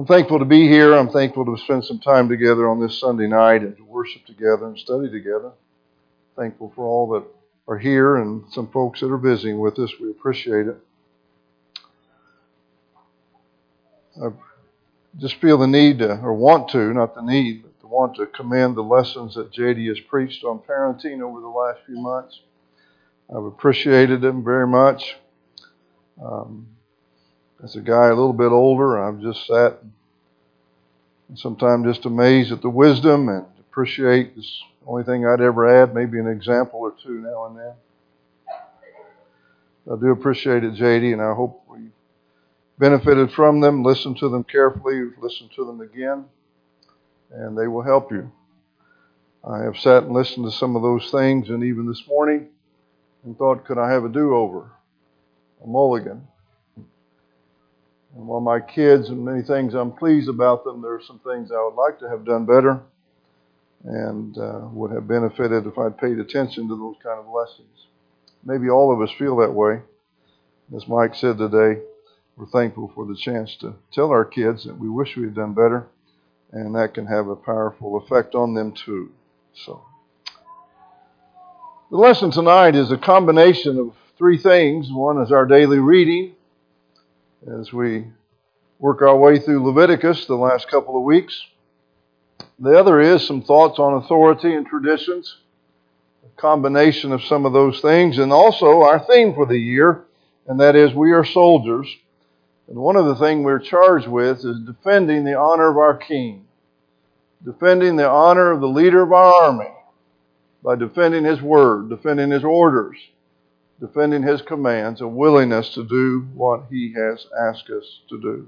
I'm thankful to be here. I'm thankful to spend some time together on this Sunday night and to worship together and study together. Thankful for all that are here and some folks that are visiting with us. We appreciate it. I just feel the need to, or want to, not the need, but to want to commend the lessons that JD has preached on parenting over the last few months. I've appreciated them very much. As a guy a little bit older, I've just sat and sometimes just amazed at the wisdom and appreciate this. Only thing I'd ever add, maybe an example or two now and then. I do appreciate it, JD, and I hope we benefited from them. Listen to them carefully, listen to them again, and they will help you. I have sat and listened to some of those things, and even this morning, and thought, could I have a do-over, a mulligan? And while my kids and many things I'm pleased about them, there are some things I would like to have done better and would have benefited if I'd paid attention to those kind of lessons. Maybe all of us feel that way. As Mike said today, we're thankful for the chance to tell our kids that we wish we had done better, and that can have a powerful effect on them too. So, the lesson tonight is a combination of three things. One is our daily reading, as we work our way through Leviticus the last couple of weeks. The other is some thoughts on authority and traditions, a combination of some of those things, and also our theme for the year, and that is we are soldiers. And one of the things we're charged with is defending the honor of our king, defending the honor of the leader of our army by defending his word, defending his orders, defending his commands, a willingness to do what he has asked us to do.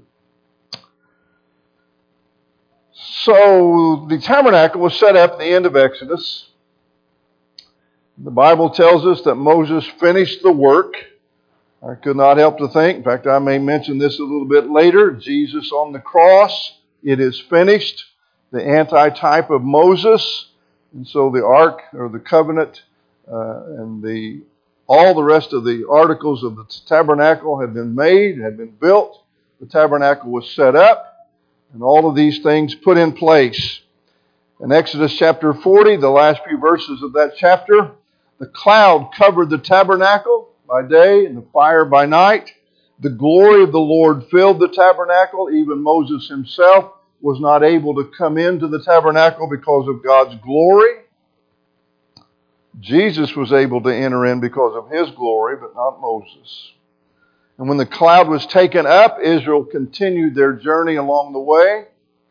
So the tabernacle was set up at the end of Exodus. The Bible tells us that Moses finished the work. I could not help to think, in fact, I may mention this a little bit later, Jesus on the cross, it is finished, the antitype of Moses. And so the ark, or the covenant, and all the rest of the articles of the tabernacle had been made, had been built. The tabernacle was set up, and all of these things put in place. In Exodus chapter 40, the last few verses of that chapter, the cloud covered the tabernacle by day and the fire by night. The glory of the Lord filled the tabernacle. Even Moses himself was not able to come into the tabernacle because of God's glory. Jesus was able to enter in because of his glory, but not Moses. And when the cloud was taken up, Israel continued their journey along the way.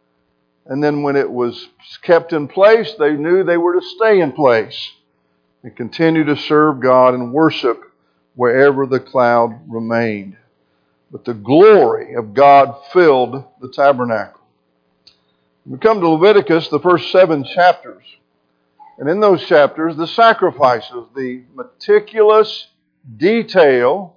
And then when it was kept in place, they knew they were to stay in place and continue to serve God and worship wherever the cloud remained. But the glory of God filled the tabernacle. We come to Leviticus, the first 7 chapters. And in those chapters, the sacrifices, the meticulous detail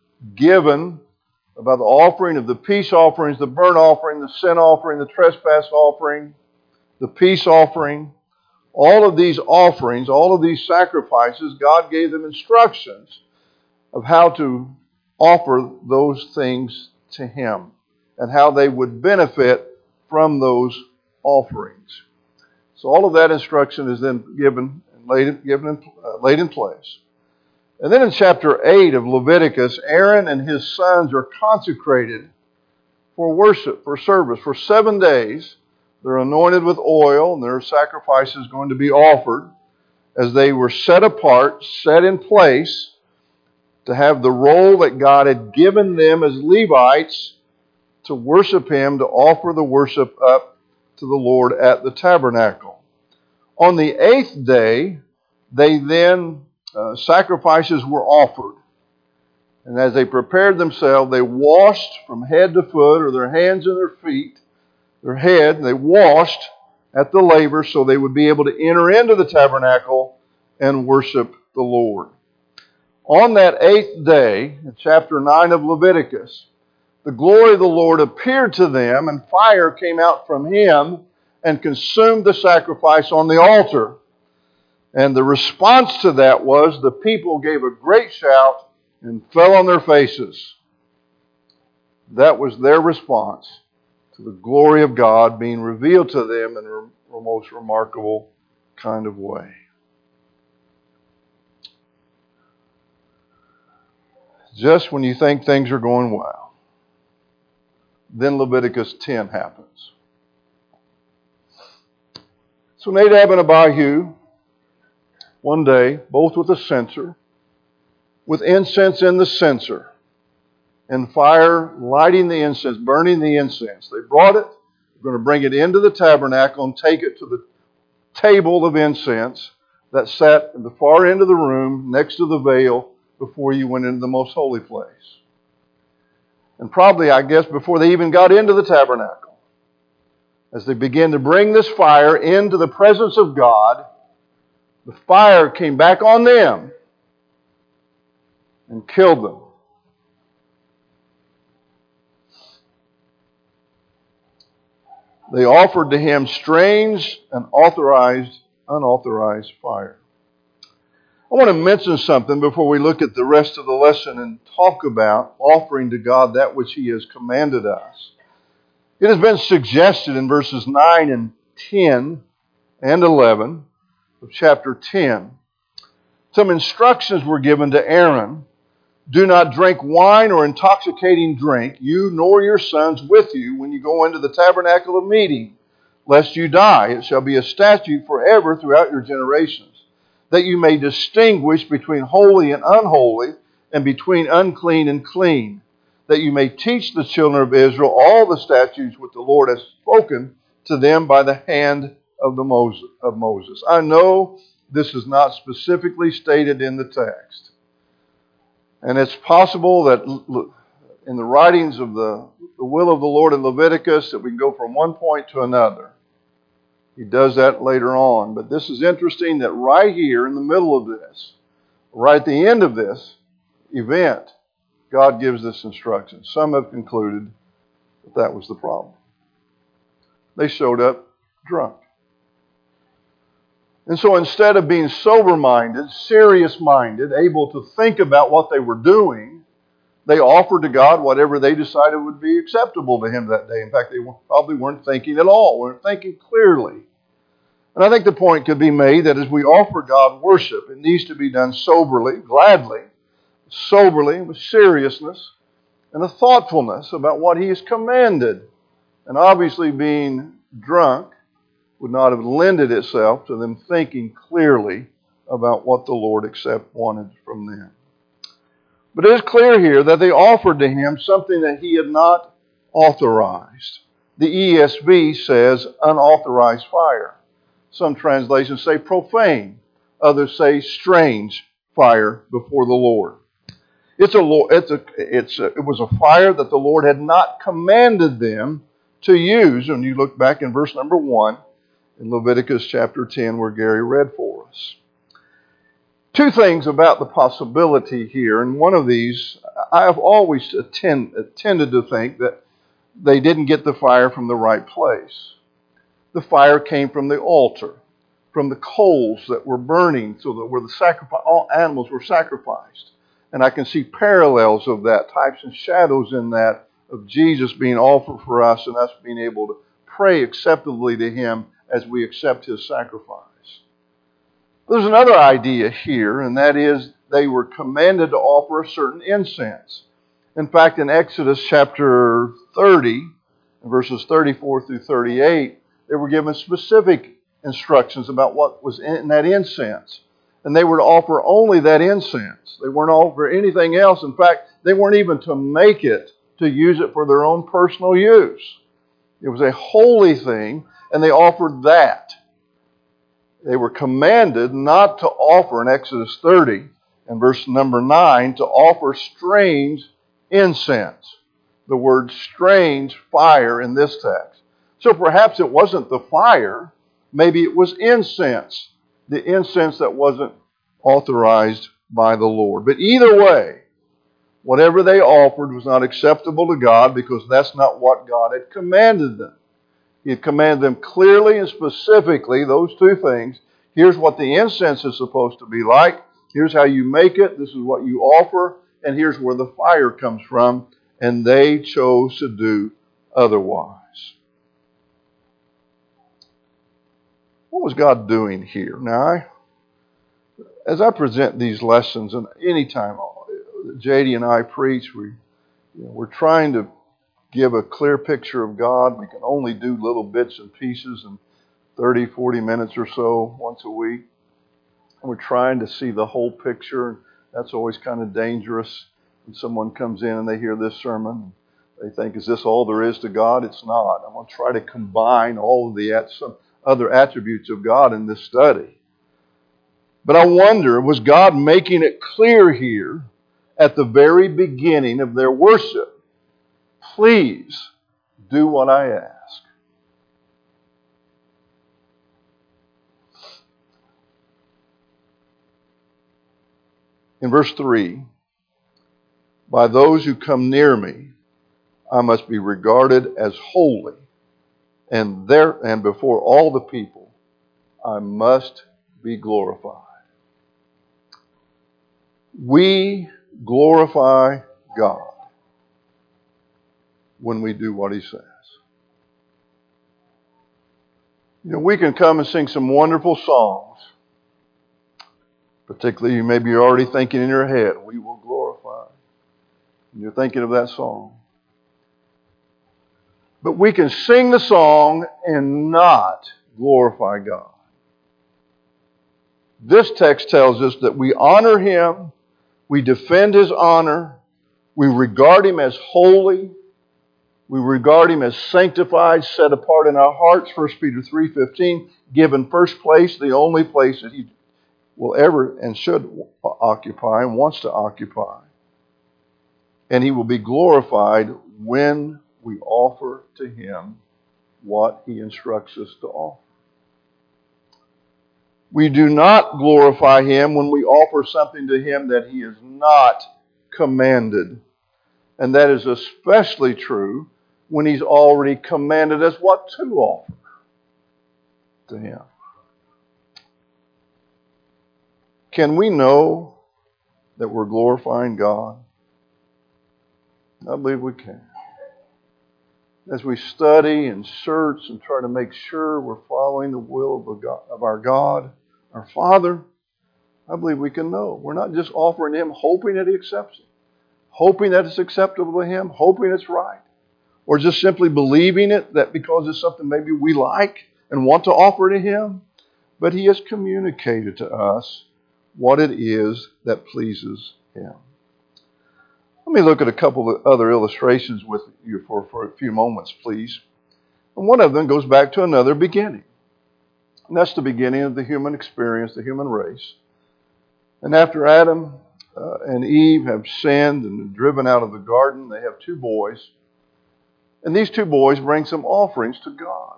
given about the offering of the peace offerings, the burnt offering, the sin offering, the trespass offering, the peace offering, all of these offerings, all of these sacrifices, God gave them instructions of how to offer those things to Him and how they would benefit from those offerings. So all of that instruction is then given and laid in place. And then in chapter 8 of Leviticus, Aaron and his sons are consecrated for worship, for service. For 7 days, they're anointed with oil, and their sacrifice is going to be offered as they were set apart, set in place to have the role that God had given them as Levites to worship Him, to offer the worship up to the Lord at the tabernacle. On the 8th day, they then sacrifices were offered. And as they prepared themselves, they washed from head to foot, or their hands and their feet, their head, they washed at the laver so they would be able to enter into the tabernacle and worship the Lord. On that 8th day, in chapter 9 of Leviticus, the glory of the Lord appeared to them, and fire came out from Him and consumed the sacrifice on the altar. And the response to that was the people gave a great shout and fell on their faces. That was their response to the glory of God being revealed to them in a most remarkable kind of way. Just when you think things are going well, then Leviticus 10 happens. So Nadab and Abihu, one day, both with a censer, with incense in the censer, and fire lighting the incense, burning the incense. They brought it, they're going to bring it into the tabernacle and take it to the table of incense that sat at the far end of the room next to the veil before you went into the most holy place. And probably, I guess, before they even got into the tabernacle, as they began to bring this fire into the presence of God, the fire came back on them and killed them. They offered to him strange and unauthorized fire. I want to mention something before we look at the rest of the lesson and talk about offering to God that which He has commanded us. It has been suggested in verses 9 and 10 and 11 of chapter 10. Some instructions were given to Aaron. Do not drink wine or intoxicating drink, you nor your sons with you, when you go into the tabernacle of meeting, lest you die. It shall be a statute forever throughout your generations, that you may distinguish between holy and unholy, and between unclean and clean, that you may teach the children of Israel all the statutes which the Lord has spoken to them by the hand of Moses. I know this is not specifically stated in the text. And it's possible that in the writings of the will of the Lord in Leviticus that we can go from one point to another. He does that later on. But this is interesting that right here in the middle of this, right at the end of this event, God gives this instruction. Some have concluded that that was the problem. They showed up drunk. And so instead of being sober-minded, serious-minded, able to think about what they were doing, they offered to God whatever they decided would be acceptable to Him that day. In fact, they probably weren't thinking at all, weren't thinking clearly. And I think the point could be made that as we offer God worship, it needs to be done soberly, gladly, soberly, with seriousness, and a thoughtfulness about what He has commanded. And obviously being drunk would not have lended itself to them thinking clearly about what the Lord wanted from them. But it is clear here that they offered to Him something that He had not authorized. The ESV says unauthorized fire. Some translations say profane. Others say strange fire before the Lord. It was a fire that the Lord had not commanded them to use. And you look back in verse number 1 in Leviticus chapter 10 where Gary read for us. Two things about the possibility here, and one of these, I have always tended to think that they didn't get the fire from the right place. The fire came from the altar, from the coals that were burning, so that where all animals were sacrificed. And I can see parallels of that, types and shadows in that, of Jesus being offered for us and us being able to pray acceptably to Him as we accept His sacrifice. There's another idea here, and that is they were commanded to offer a certain incense. In fact, in Exodus chapter 30, verses 34 through 38, they were given specific instructions about what was in that incense. And they were to offer only that incense. They weren't to offer anything else. In fact, they weren't even to make it to use it for their own personal use. It was a holy thing, and they offered that. They were commanded not to offer, in Exodus 30 and verse number 9, to offer strange incense. The word strange, fire, in this text. So perhaps it wasn't the fire, maybe it was incense. The incense that wasn't authorized by the Lord. But either way, whatever they offered was not acceptable to God because that's not what God had commanded them. He had commanded them clearly and specifically those two things. Here's what the incense is supposed to be like. Here's how you make it. This is what you offer. And here's where the fire comes from. And they chose to do otherwise. What was God doing here? Now, as I present these lessons, and anytime JD and I preach, we're trying to give a clear picture of God. We can only do little bits and pieces in 30, 40 minutes or so once a week. And we're trying to see the whole picture. That's always kind of dangerous when someone comes in and they hear this sermon. They think, is this all there is to God? It's not. I'm going to try to combine all of the some other attributes of God in this study. But I wonder, was God making it clear here at the very beginning of their worship? Please do what I ask. In verse 3, by those who come near me, I must be regarded as holy, and before all the people, I must be glorified. We glorify God when we do what He says. We can come and sing some wonderful songs. Particularly, maybe you're already thinking in your head, we will glorify. And you're thinking of that song. But we can sing the song and not glorify God. This text tells us that we honor Him, we defend His honor, we regard Him as holy, we regard Him as sanctified, set apart in our hearts, 1 Peter 3:15, given first place, the only place that He will ever and should occupy and wants to occupy. And He will be glorified when we offer to Him what He instructs us to offer. We do not glorify Him when we offer something to Him that He has not commanded. And that is especially true when He's already commanded us what to offer to Him. Can we know that we're glorifying God? I believe we can. As we study and search and try to make sure we're following the will of our God, our Father, I believe we can know. We're not just offering Him hoping that He accepts it, hoping that it's acceptable to Him, hoping it's right, or just simply believing it that because it's something maybe we like and want to offer to Him, but He has communicated to us what it is that pleases Him. Let me look at a couple of other illustrations with you for a few moments, please. And one of them goes back to another beginning. And that's the beginning of the human experience, the human race. And after Adam and Eve have sinned and been driven out of the garden, they have two boys. And these two boys bring some offerings to God.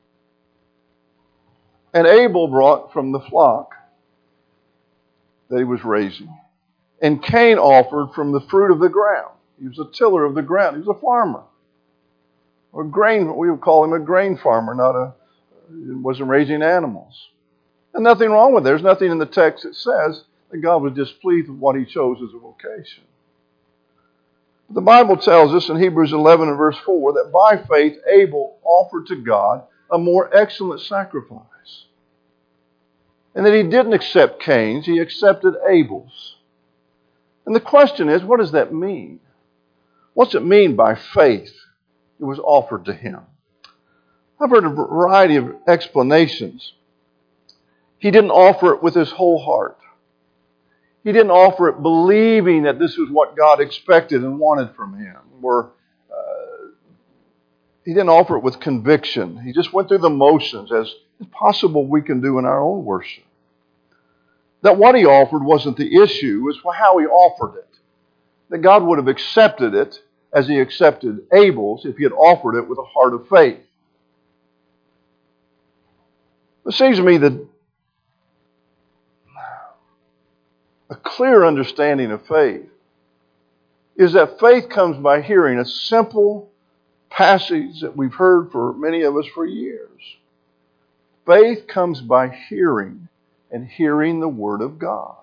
And Abel brought from the flock that he was raising. And Cain offered from the fruit of the ground. He was a tiller of the ground. He was a farmer. Or we would call him a grain farmer, he wasn't raising animals. And nothing wrong with it. There's nothing in the text that says that God was displeased with what he chose as a vocation. The Bible tells us in Hebrews 11 and verse 4 that by faith Abel offered to God a more excellent sacrifice. And that he didn't accept Cain's, he accepted Abel's. And the question is, what does that mean? What's it mean by faith? It was offered to him. I've heard a variety of explanations. He didn't offer it with his whole heart. He didn't offer it believing that this was what God expected and wanted from him. He didn't offer it with conviction. He just went through the motions, as is possible we can do in our own worship. That what he offered wasn't the issue, it was how he offered it. That God would have accepted it as he accepted Abel's if he had offered it with a heart of faith. It seems to me that a clear understanding of faith is that faith comes by hearing a simple passage that we've heard for many of us for years. Faith comes by hearing, and hearing the Word of God.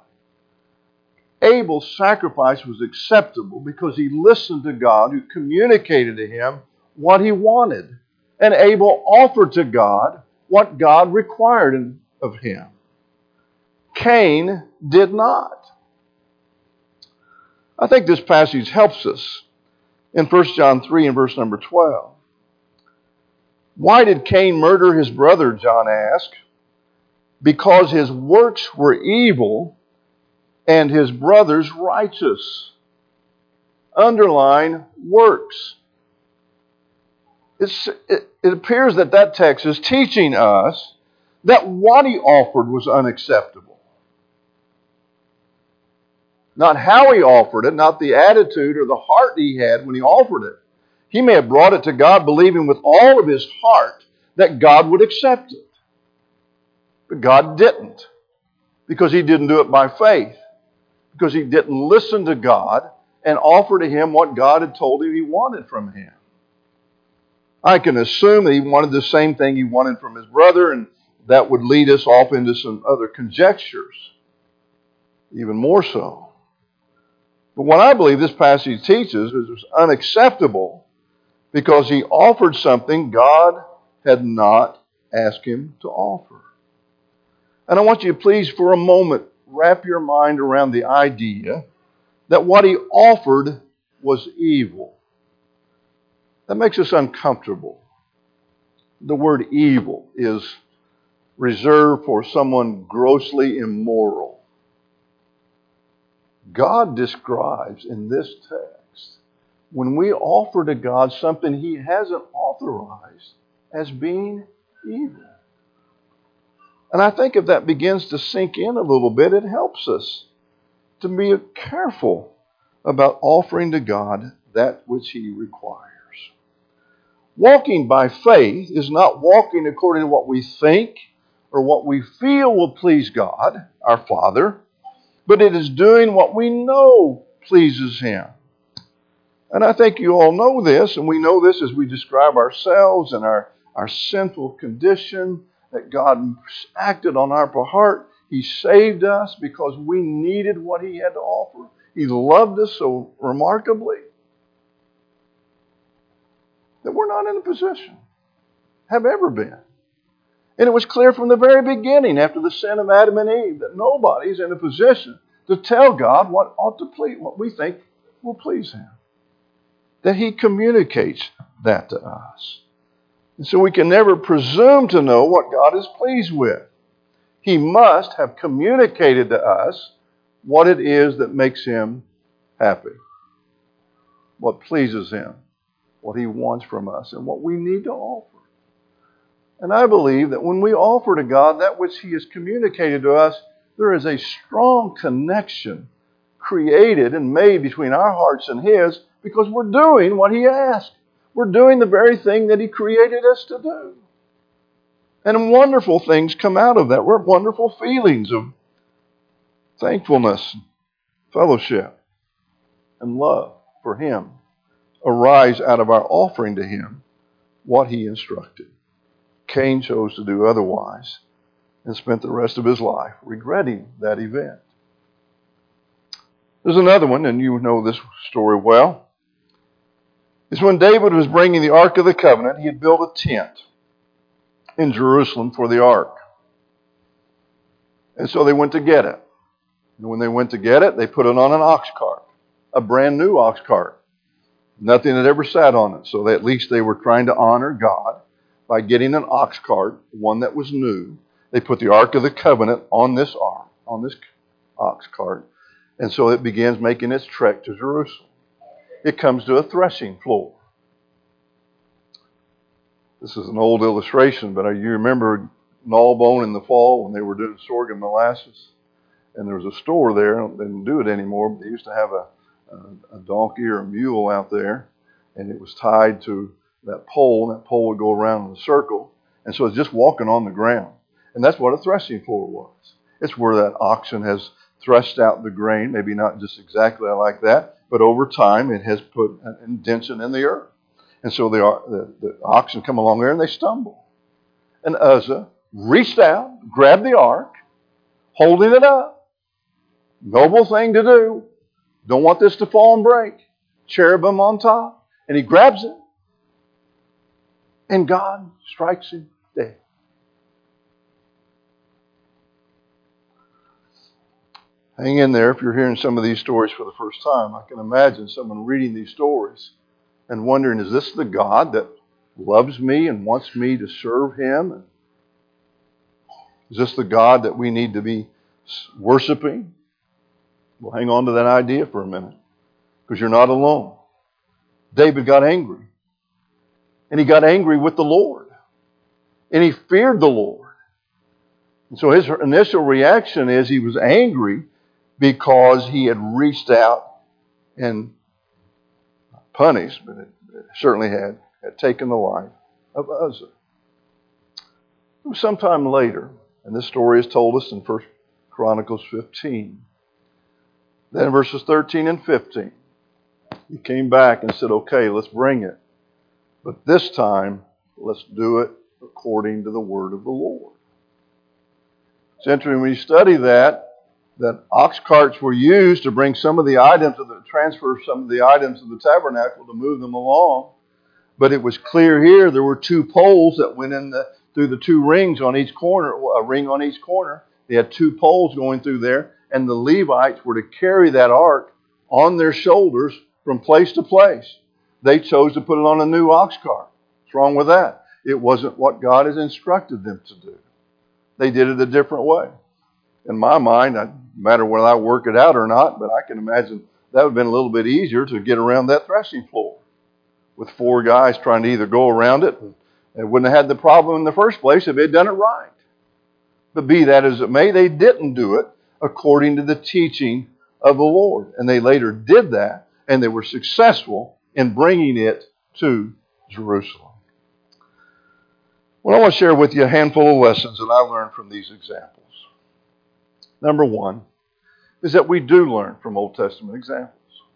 Abel's sacrifice was acceptable because he listened to God who communicated to him what he wanted. And Abel offered to God what God required of him. Cain did not. I think this passage helps us in 1 John 3 and verse number 12. Why did Cain murder his brother, John asked? Because his works were evil and his brother's righteous. Underline works. It appears that text is teaching us that what he offered was unacceptable. Not how he offered it, not the attitude or the heart he had when he offered it. He may have brought it to God believing with all of his heart that God would accept it. But God didn't, because he didn't do it by faith, because he didn't listen to God and offer to him what God had told him he wanted from him. I can assume that he wanted the same thing he wanted from his brother, and that would lead us off into some other conjectures, even more so. But what I believe this passage teaches is it was unacceptable because he offered something God had not asked him to offer. And I want you to please, for a moment, wrap your mind around the idea that what he offered was evil. That makes us uncomfortable. The word evil is reserved for someone grossly immoral. God describes in this text, when we offer to God something he hasn't authorized, as being evil. And I think if that begins to sink in a little bit, it helps us to be careful about offering to God that which he requires. Walking by faith is not walking according to what we think or what we feel will please God, our Father, but it is doing what we know pleases him. And I think you all know this, and we know this as we describe ourselves and our sinful condition, that God acted on our behalf. He saved us because we needed what he had to offer. He loved us so remarkably that we're not in a position, have ever been. And it was clear from the very beginning, after the sin of Adam and Eve, that nobody's in a position to tell God what ought to please, what we think will please him. That he communicates that to us. And so we can never presume to know what God is pleased with. He must have communicated to us what it is that makes him happy, what pleases him, what he wants from us, and what we need to offer. And I believe that when we offer to God that which he has communicated to us, there is a strong connection created and made between our hearts and his, because we're doing what he asked. We're doing the very thing that he created us to do. And wonderful things come out of that. Wonderful feelings of thankfulness, fellowship, and love for him arise out of our offering to him what he instructed. Cain chose to do otherwise and spent the rest of his life regretting that event. There's another one, and you know this story well. It's when David was bringing the Ark of the Covenant, he had built a tent in Jerusalem for the Ark. And so they went to get it. And when they went to get it, they put it on an ox cart, a brand new ox cart. Nothing had ever sat on it, so at least they were trying to honor God by getting an ox cart, one that was new. They put the Ark of the Covenant on this ark, on this ox cart, and so it begins making its trek to Jerusalem. It comes to a threshing floor. This is an old illustration, but you remember Gnawbone in the fall when they were doing sorghum molasses? And there was a store there. They didn't do it anymore, but they used to have a donkey or a mule out there, and it was tied to that pole, and that pole would go around in a circle. And so it's just walking on the ground. And that's what a threshing floor was. It's where that oxen has threshed out the grain, maybe not just exactly like that, but over time it has put an indentation in the earth. And so the oxen come along there and they stumble. And Uzzah reached out, grabbed the ark, holding it up. Noble thing to do. Don't want this to fall and break. Cherubim on top. And he grabs it. And God strikes him dead. Hang in there if you're hearing some of these stories for the first time. I can imagine someone reading these stories and wondering, is this the God that loves me and wants me to serve him? Is this the God that we need to be worshiping? Well, hang on to that idea for a minute, because you're not alone. David got angry. And he got angry with the Lord. And he feared the Lord. And so his initial reaction is he was angry because he had reached out and punished, but it certainly had taken the life of Uzzah. It was sometime later, and this story is told us in 1 Chronicles 15. Then in verses 13 and 15, he came back and said, okay, let's bring it. But this time, let's do it according to the word of the Lord. It's interesting when you study that ox carts were used to bring some of the items, transfer some of the items of the tabernacle to move them along. But it was clear here there were two poles that went in through the two rings on each corner, a ring on each corner. They had two poles going through there, and the Levites were to carry that ark on their shoulders from place to place. They chose to put it on a new ox cart. What's wrong with that? It wasn't what God has instructed them to do. They did it a different way. In my mind, no matter whether I work it out or not, but I can imagine that would have been a little bit easier to get around that threshing floor with four guys trying to either go around it. They wouldn't have had the problem in the first place if they'd done it right. But be that as it may, they didn't do it according to the teaching of the Lord. And they later did that, and they were successful in bringing it to Jerusalem. Well, I want to share with you a handful of lessons that I learned from these examples. Number one is that we do learn from Old Testament examples.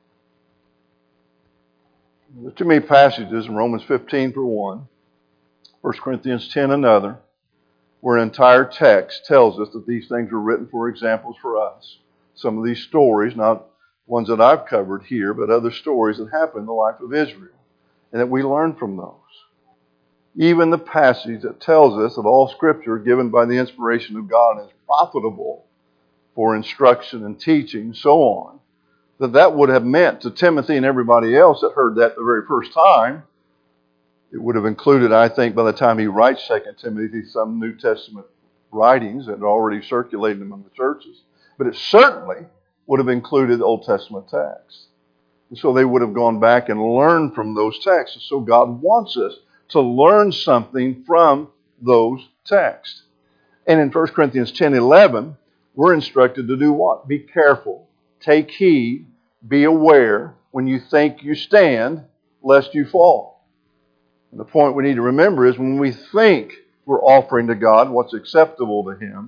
There's too many passages in Romans 15 for one, 1 Corinthians 10 another, where an entire text tells us that these things were written for examples for us. Some of these stories, not ones that I've covered here, but other stories that happened in the life of Israel, and that we learn from those. Even the passage that tells us that all Scripture given by the inspiration of God is profitable for instruction and teaching, and so on, that would have meant to Timothy and everybody else that heard that the very first time, it would have included, I think, by the time he writes 2 Timothy, some New Testament writings that had already circulated among the churches. But it certainly would have included Old Testament texts. And so they would have gone back and learned from those texts. And so God wants us to learn something from those texts. And in 1 Corinthians 10:11, we're instructed to do what? Be careful. Take heed. Be aware when you think you stand, lest you fall. And the point we need to remember is when we think we're offering to God what's acceptable to Him,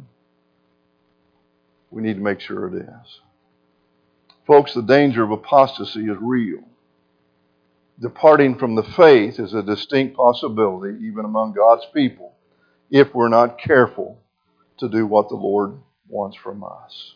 we need to make sure it is. Folks, the danger of apostasy is real. Departing from the faith is a distinct possibility even among God's people if we're not careful to do what the Lord wants from us.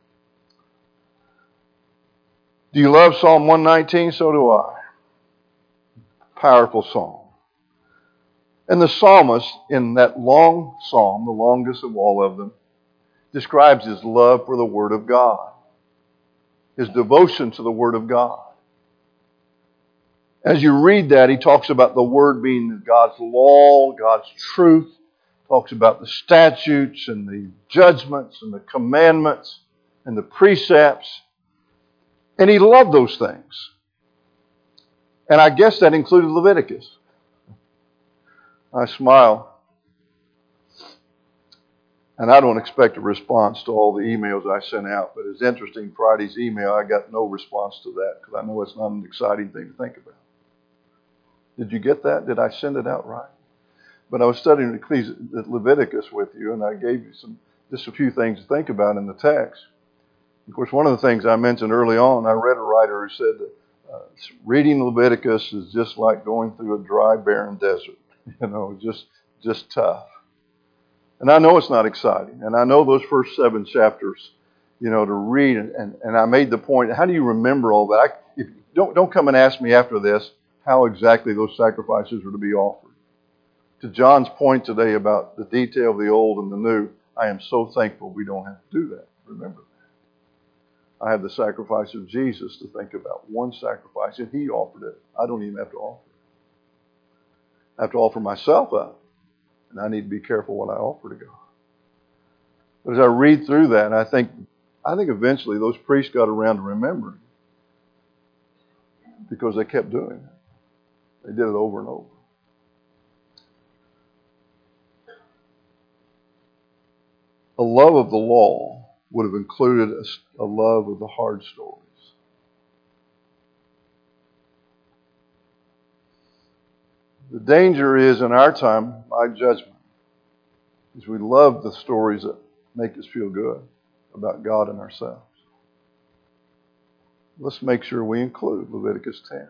Do you love Psalm 119? So do I. Powerful psalm. And the psalmist in that long psalm, the longest of all of them, describes his love for the Word of God, his devotion to the Word of God. As you read that, he talks about the Word being God's law, God's truth. Talks about the statutes and the judgments and the commandments and the precepts. And he loved those things. And I guess that included Leviticus. I smile. And I don't expect a response to all the emails I sent out. But it's interesting, Friday's email, I got no response to that because I know it's not an exciting thing to think about. Did you get that? Did I send it out right? But I was studying Leviticus with you, and I gave you just a few things to think about in the text. Of course, one of the things I mentioned early on, I read a writer who said that reading Leviticus is just like going through a dry, barren desert. Just tough. And I know it's not exciting. And I know those first 7 chapters, to read. And I made the point, how do you remember all that? Don't come and ask me after this how exactly those sacrifices are to be offered. To John's point today about the detail of the old and the new, I am so thankful we don't have to do that. Remember that. I have the sacrifice of Jesus to think about. One sacrifice, and He offered it. I don't even have to offer it. I have to offer myself up. And I need to be careful what I offer to God. But as I read through that, I think eventually those priests got around to remembering. Because they kept doing it. They did it over and over. A love of the law would have included a love of the hard stories. The danger is in our time, my judgment, is we love the stories that make us feel good about God and ourselves. Let's make sure we include Leviticus 10.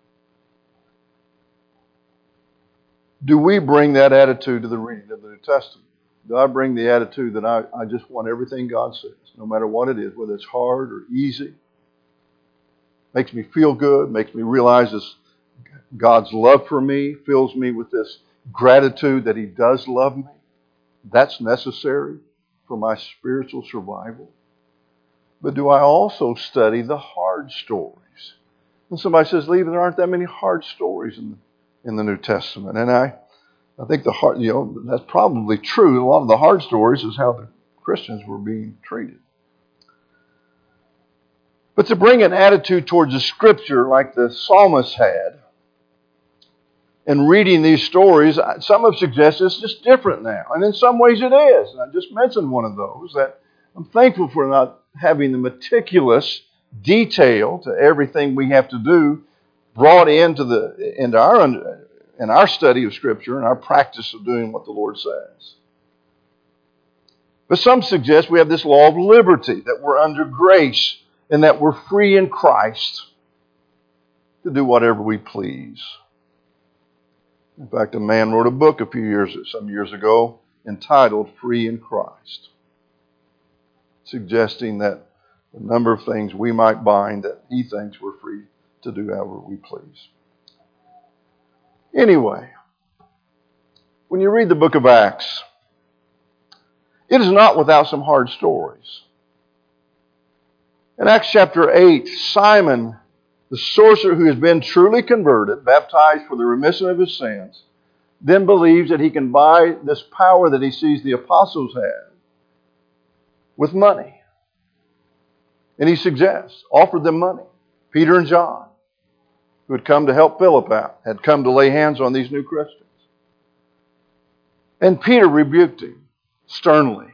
Do we bring that attitude to the reading of the New Testament? Do I bring the attitude that I just want everything God says, no matter what it is, whether it's hard or easy, makes me feel good, makes me realize this, God's love for me, fills me with this gratitude that He does love me. That's necessary for my spiritual survival. But do I also study the hard stories? And somebody says, Lee, there aren't that many hard stories in the New Testament. And I think that's probably true. A lot of the hard stories is how the Christians were being treated. But to bring an attitude towards the Scripture like the psalmist had, and reading these stories, some have suggested it's just different now. And in some ways it is. And I just mentioned one of those, that I'm thankful for not having the meticulous detail to everything we have to do brought into our study of Scripture and our practice of doing what the Lord says. But some suggest we have this law of liberty, that we're under grace and that we're free in Christ to do whatever we please. In fact, a man wrote a book some years ago entitled Free in Christ, suggesting that a number of things we might bind that he thinks we're free to do however we please. Anyway, when you read the book of Acts, it is not without some hard stories. In Acts chapter 8, Simon, the sorcerer who has been truly converted, baptized for the remission of his sins, then believes that he can buy this power that he sees the apostles had with money. And he offered them money. Peter and John, who had come to help Philip out, had come to lay hands on these new Christians. And Peter rebuked him sternly,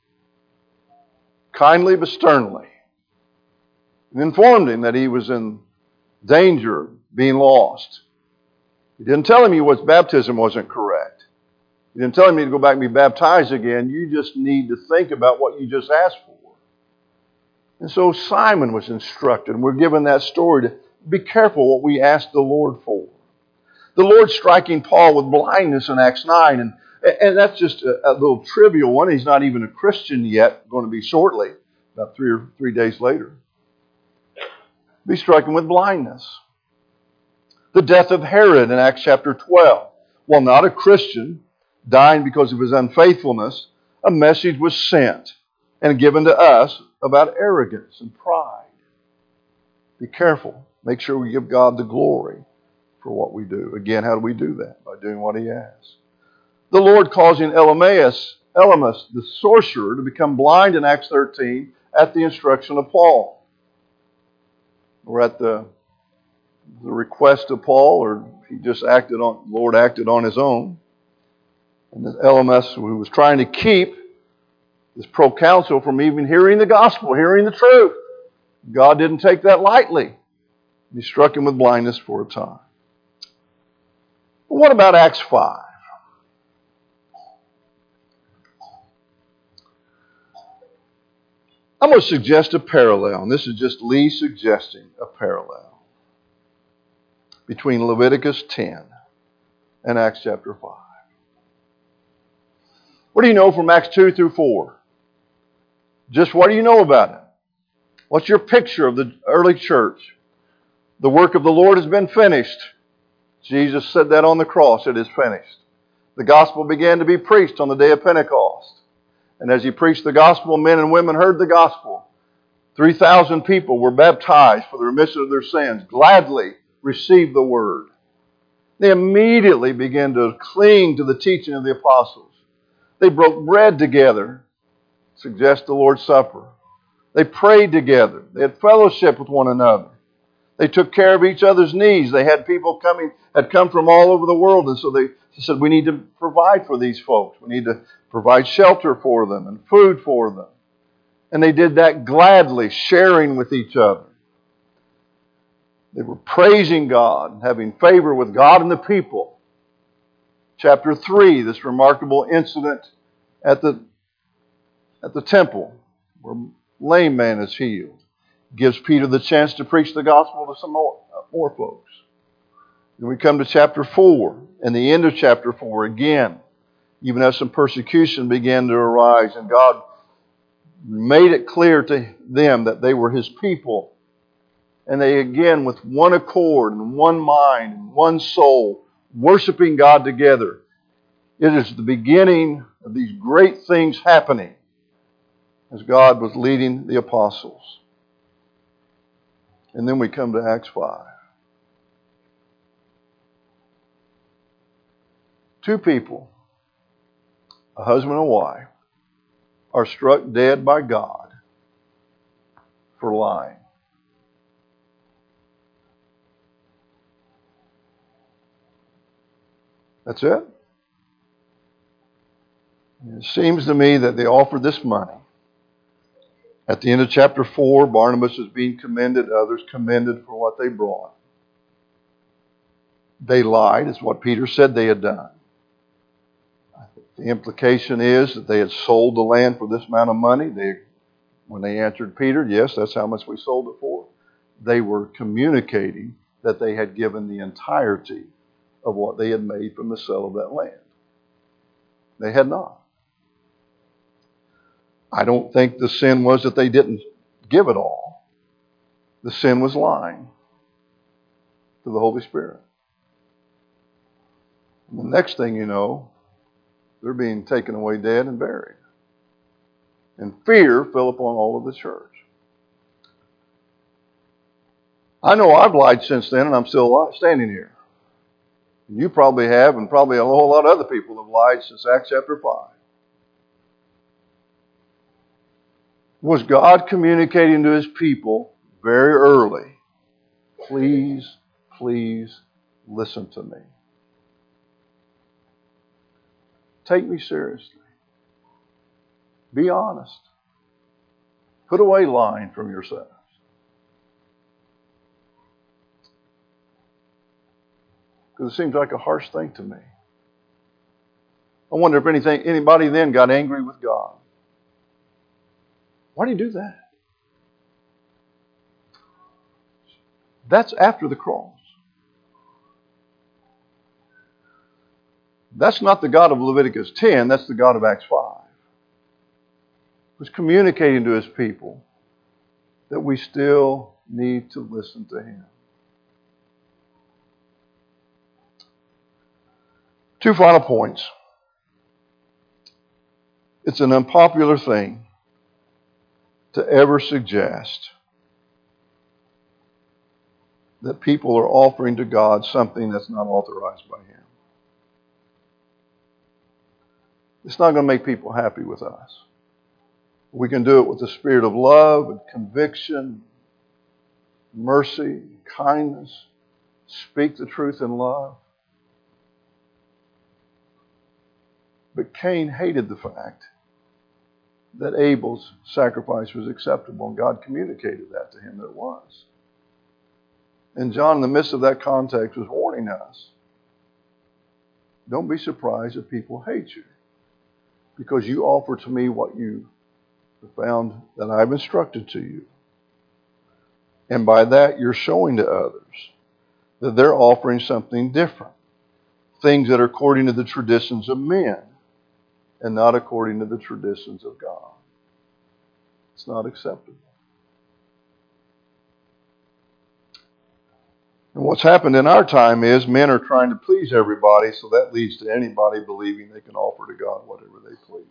kindly but sternly, and informed him that he was in danger of being lost. He didn't tell him his baptism wasn't correct. He didn't tell him to go back and be baptized again. You just need to think about what you just asked for. And so Simon was instructed, and we're given that story to be careful what we ask the Lord for. The Lord striking Paul with blindness in Acts 9, and that's just a little trivial one. He's not even a Christian yet, going to be shortly, about 3 days later. Be stricken with blindness. The death of Herod in Acts chapter 12. While not a Christian, dying because of his unfaithfulness, a message was sent and given to us about arrogance and pride. Be careful. Make sure we give God the glory for what we do. Again, how do we do that? By doing what He asks. The Lord causing Elymas, the sorcerer, to become blind in Acts 13 at the instruction of Paul. Or at the request of Paul, or the Lord acted on His own. And Elymas, who was trying to keep this proconsul from even hearing the gospel, hearing the truth. God didn't take that lightly. He struck him with blindness for a time. But what about Acts 5? I'm going to suggest a parallel, and this is just Lee suggesting a parallel between Leviticus 10 and Acts chapter 5. What do you know from Acts 2 through 4? Just what do you know about it? What's your picture of the early church? The work of the Lord has been finished. Jesus said that on the cross, it is finished. The gospel began to be preached on the day of Pentecost. And as he preached the gospel, men and women heard the gospel. 3,000 people were baptized for the remission of their sins, gladly received the word. They immediately began to cling to the teaching of the apostles. They broke bread together, suggest the Lord's Supper. They prayed together. They had fellowship with one another. They took care of each other's needs. They had people had come from all over the world, and so they said, we need to provide for these folks. We need to provide shelter for them and food for them. And they did that gladly, sharing with each other. They were praising God, having favor with God and the people. Chapter 3, this remarkable incident at the temple where lame man is healed, gives Peter the chance to preach the gospel to some more folks. Then we come to chapter 4, and the end of chapter 4 again, even as some persecution began to arise, and God made it clear to them that they were His people. And they again, with one accord and one mind and one soul, worshiping God together. It is the beginning of these great things happening as God was leading the apostles. And then we come to Acts 5. Two people, a husband and wife, are struck dead by God for lying. That's it. It seems to me that they offered this money. At the end of chapter 4, Barnabas is being commended, others commended for what they brought. They lied, is what Peter said they had done. The implication is that they had sold the land for this amount of money. When they answered Peter, yes, that's how much we sold it for. They were communicating that they had given the entirety of what they had made from the sale of that land. They had not. I don't think the sin was that they didn't give it all. The sin was lying to the Holy Spirit. And the next thing you know, they're being taken away dead and buried. And fear fell upon all of the church. I know I've lied since then, and I'm still standing here. And you probably have, and probably a whole lot of other people have lied since Acts chapter 5. Was God communicating to His people very early, please, please listen to me. Take me seriously. Be honest. Put away lying from yourselves. Because it seems like a harsh thing to me. I wonder if anybody then got angry with God. Why do you do that? That's after the cross. That's not the God of Leviticus 10, that's the God of Acts 5. He was communicating to His people that we still need to listen to Him. Two final points. It's an unpopular thing to ever suggest that people are offering to God something that's not authorized by Him. It's not going to make people happy with us. We can do it with the spirit of love and conviction, mercy, kindness, speak the truth in love. But Cain hated the fact that Abel's sacrifice was acceptable, and God communicated that to him that it was. And John, in the midst of that context, was warning us. Don't be surprised if people hate you, because you offer to me what you have found that I've instructed to you. And by that, you're showing to others that they're offering something different. Things that are according to the traditions of men and not according to the traditions of God. It's not acceptable. And what's happened in our time is men are trying to please everybody, so that leads to anybody believing they can offer to God whatever they please.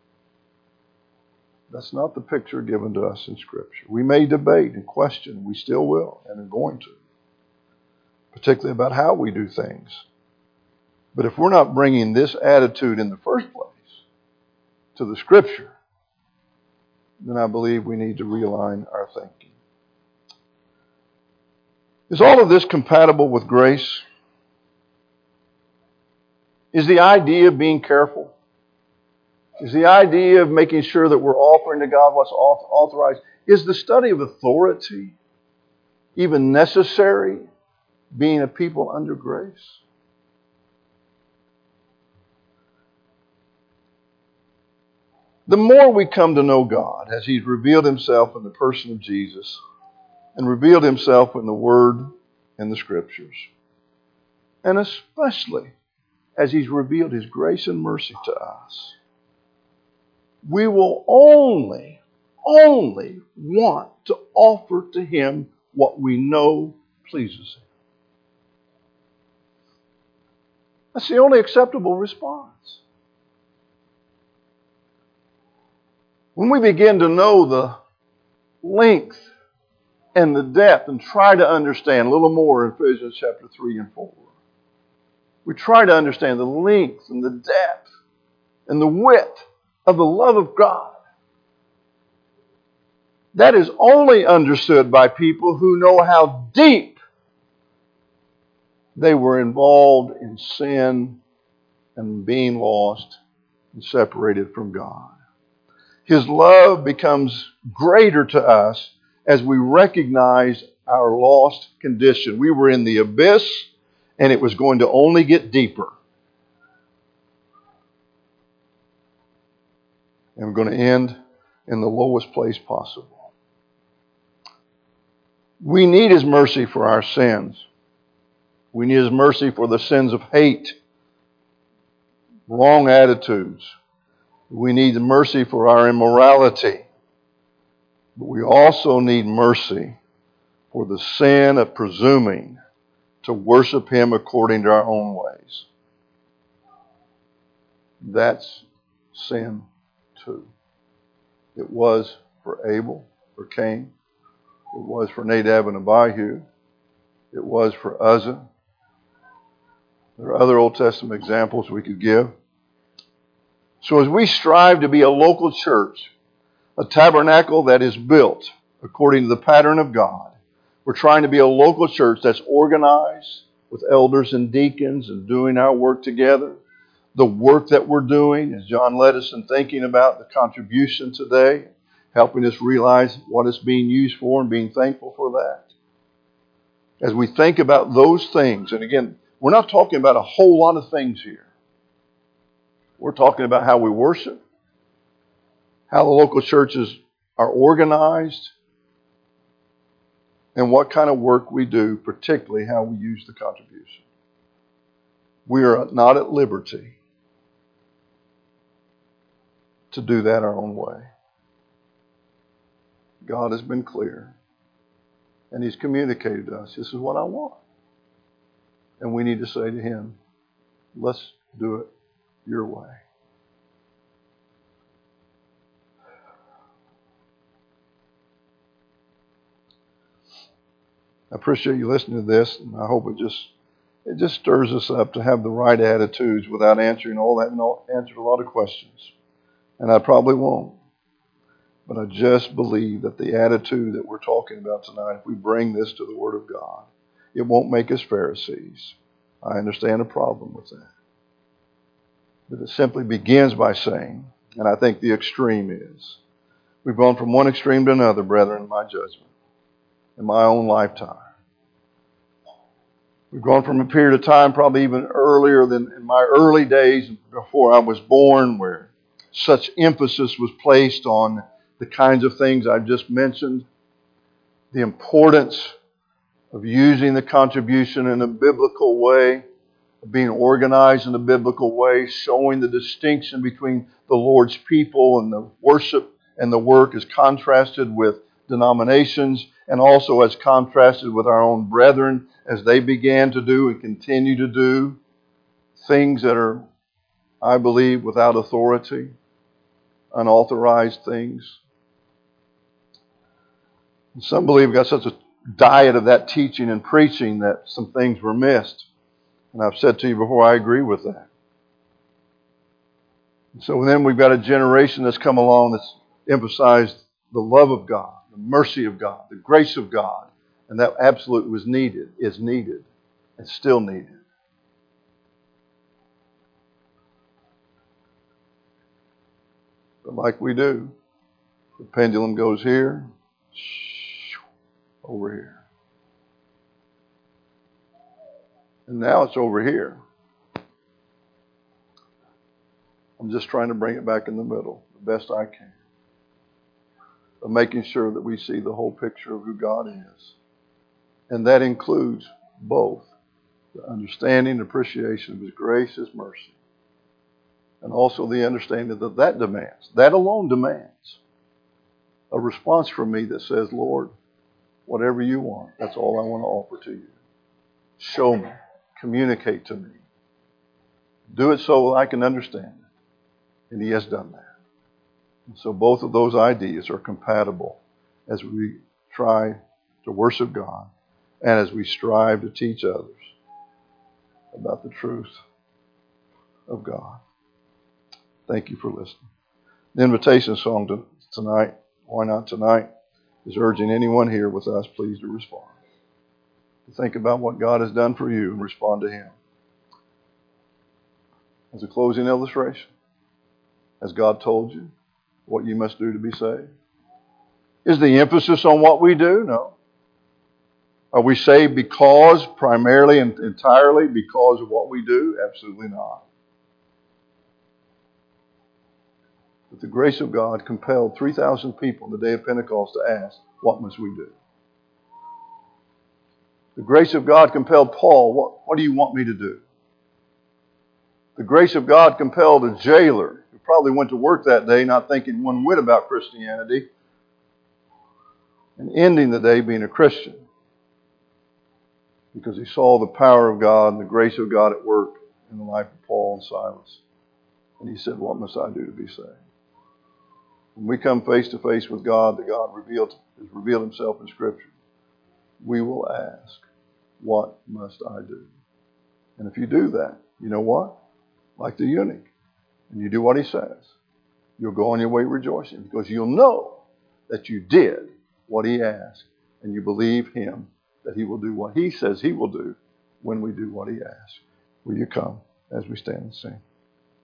That's not the picture given to us in Scripture. We may debate and question, we still will, and are going to, particularly about how we do things. But if we're not bringing this attitude in the first place to the Scripture, then I believe we need to realign our thinking. Is all of this compatible with grace? Is the idea of being careful? Is the idea of making sure that we're offering to God what's authorized? Is the study of authority even necessary, being a people under grace? The more we come to know God, as He's revealed Himself in the person of Jesus, and revealed Himself in the Word and the Scriptures, and especially as He's revealed His grace and mercy to us, we will only want to offer to Him what we know pleases Him. That's the only acceptable response. When we begin to know the length and the depth and try to understand a little more in Ephesians chapter 3 and 4, we try to understand the length and the depth and the width of the love of God. That is only understood by people who know how deep they were involved in sin and being lost and separated from God. His love becomes greater to us as we recognize our lost condition. We were in the abyss, and it was going to only get deeper. And we're going to end in the lowest place possible. We need His mercy for our sins. We need His mercy for the sins of hate, wrong attitudes. We need mercy for our immorality. But we also need mercy for the sin of presuming to worship Him according to our own ways. That's sin too. It was for Abel, for Cain. It was for Nadab and Abihu. It was for Uzzah. There are other Old Testament examples we could give. So as we strive to be a local church, a tabernacle that is built according to the pattern of God, we're trying to be a local church that's organized with elders and deacons and doing our work together. The work that we're doing, as John led us in thinking about the contribution today, helping us realize what it's being used for and being thankful for that. As we think about those things, and again, we're not talking about a whole lot of things here. We're talking about how we worship, how the local churches are organized, and what kind of work we do, particularly how we use the contribution. We are not at liberty to do that our own way. God has been clear, and He's communicated to us, this is what I want. And we need to say to Him, let's do it your way. I appreciate you listening to this, and I hope it just stirs us up to have the right attitudes without answering all that, and answer a lot of questions. And I probably won't. But I just believe that the attitude that we're talking about tonight, if we bring this to the Word of God, it won't make us Pharisees. I understand the problem with that. But it simply begins by saying, and I think the extreme is, we've gone from one extreme to another, brethren, in my judgment, in my own lifetime. We've gone from a period of time probably even earlier than in my early days before I was born, where such emphasis was placed on the kinds of things I've just mentioned, the importance of using the contribution in a biblical way, of being organized in a biblical way, showing the distinction between the Lord's people and the worship and the work is contrasted with denominations and also as contrasted with our own brethren as they began to do and continue to do things that are, I believe, without authority, unauthorized things. And some believe got such a diet of that teaching and preaching that some things were missed. And I've said to you before, I agree with that. And so then we've got a generation that's come along that's emphasized the love of God, the mercy of God, the grace of God. And that absolutely was needed, is needed, and still needed. But like we do, the pendulum goes here, over here. And now it's over here. I'm just trying to bring it back in the middle the best I can. But making sure that we see the whole picture of who God is. And that includes both the understanding and appreciation of His grace, His mercy, and also the understanding that alone demands a response from me that says, Lord, whatever you want, that's all I want to offer to you. Show me. Communicate to me. Do it so I can understand it. And He has done that. And so both of those ideas are compatible as we try to worship God and as we strive to teach others about the truth of God. Thank you for listening. The invitation song tonight, why not tonight, is urging anyone here with us, please, to respond. To think about what God has done for you and respond to Him. As a closing illustration, has God told you what you must do to be saved? Is the emphasis on what we do? No. Are we saved primarily and entirely because of what we do? Absolutely not. But the grace of God compelled 3,000 people on the day of Pentecost to ask, what must we do? The grace of God compelled Paul, what do you want me to do? The grace of God compelled a jailer who probably went to work that day not thinking one whit about Christianity and ending the day being a Christian because he saw the power of God and the grace of God at work in the life of Paul and Silas. And he said, what must I do to be saved? When we come face to face with God, that God has revealed Himself in Scripture, we will ask, what must I do? And if you do that, you know what? Like the eunuch, and you do what he says, you'll go on your way rejoicing because you'll know that you did what he asked and you believe him that he will do what he says he will do when we do what he asks. Will you come as we stand and sing?